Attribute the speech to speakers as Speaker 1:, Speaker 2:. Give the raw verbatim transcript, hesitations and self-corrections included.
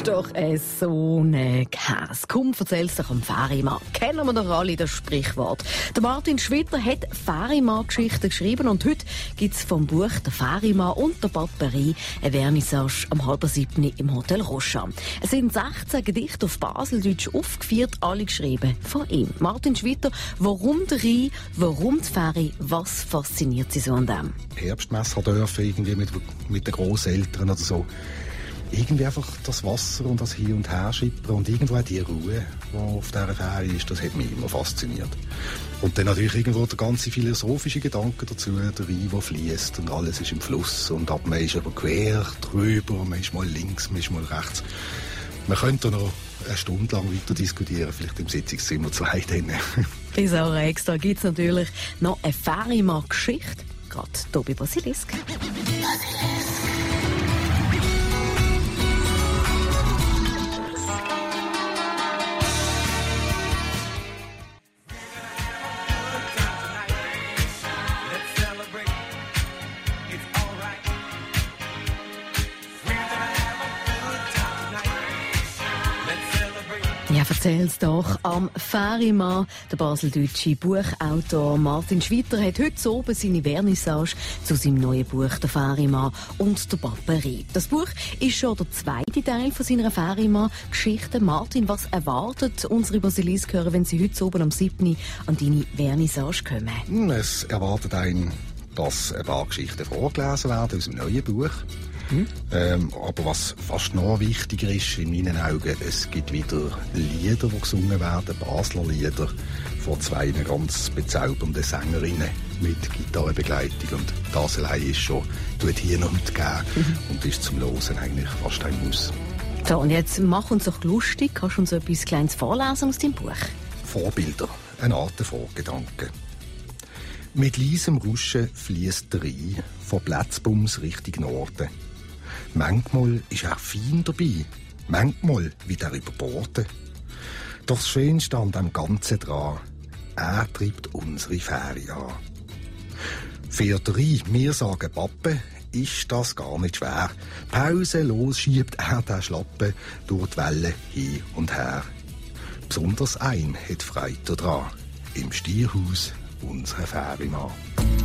Speaker 1: ist doch ein so ein Käse. Komm, erzähl's doch am Fährimann. Kennen wir doch alle das Sprichwort. Der Martin Schwitter hat Fährimann-Geschichten geschrieben und heute gibt's vom Buch «Der Fährimann und der Paperie» eine Vernissage am halben siebten im Hotel Rocha. Es sind sechzehn Gedichte auf Baseldeutsch aufgeführt, alle geschrieben von ihm. Martin Schwitter, warum der Rhein, warum die Fähre, was fasziniert Sie so an dem?
Speaker 2: Herbstmesser dürfen irgendwie mit, mit den Grosseltern oder so. Irgendwie einfach das Wasser und das Hin- und Herschippern und irgendwo auch die Ruhe, die auf dieser Fähre ist, das hat mich immer fasziniert. Und dann natürlich irgendwo der ganze philosophische Gedanke dazu, der Rhein, der fließt und alles ist im Fluss und ab man ist aber quer drüber, man ist mal links, man ist mal rechts. Man könnte noch eine Stunde lang weiter diskutieren, vielleicht im Sitzungszimmer zwei dann.
Speaker 1: Bis auch extra gibt es natürlich noch eine Fährimann-Geschichte, gerade hier bei Basilisk. Basilisk. Ja, erzähl's doch am Fährimann. Der baseldeutsche Buchautor Martin Schwitter hat heute oben seine Vernissage zu seinem neuen Buch «Der Fährimann und der Paperie». Das Buch ist schon der zweite Teil von seiner Fährimann-Geschichte. Martin, was erwartet unsere Basilisk-Hörer, wenn sie heute oben am siebten an deine Vernissage kommen?
Speaker 2: Es erwartet einen, dass ein paar Geschichten vorgelesen werden aus dem neuen Buch. Hm? Ähm, aber was fast noch wichtiger ist in meinen Augen, es gibt wieder Lieder, die gesungen werden, Basler Lieder von zwei ganz bezaubernden Sängerinnen mit Gitarrenbegleitung. Und das allein ist schon, tut hier noch mitgeben mhm. und ist zum Losen eigentlich fast ein Muss.
Speaker 1: So, und jetzt mach uns doch lustig, kannst du uns etwas Kleines vorlesen aus deinem Buch?
Speaker 2: Vorbilder, eine Art Vorgedanke. Mit leisem Rauschen fließt der Rhein von Plätzbums Richtung Norden. Manchmal ist er fein dabei, manchmal wird er überborden. Doch das Schönste an dem Ganzen dran, er treibt unsere Fähre an. Für den Rhein, wir sagen Pappe, ist das gar nicht schwer. Pausenlos schiebt er den Schlappen durch die Wellen hin und her. Besonders ein hat Freude daran, im Stierhaus unserer Fährimann.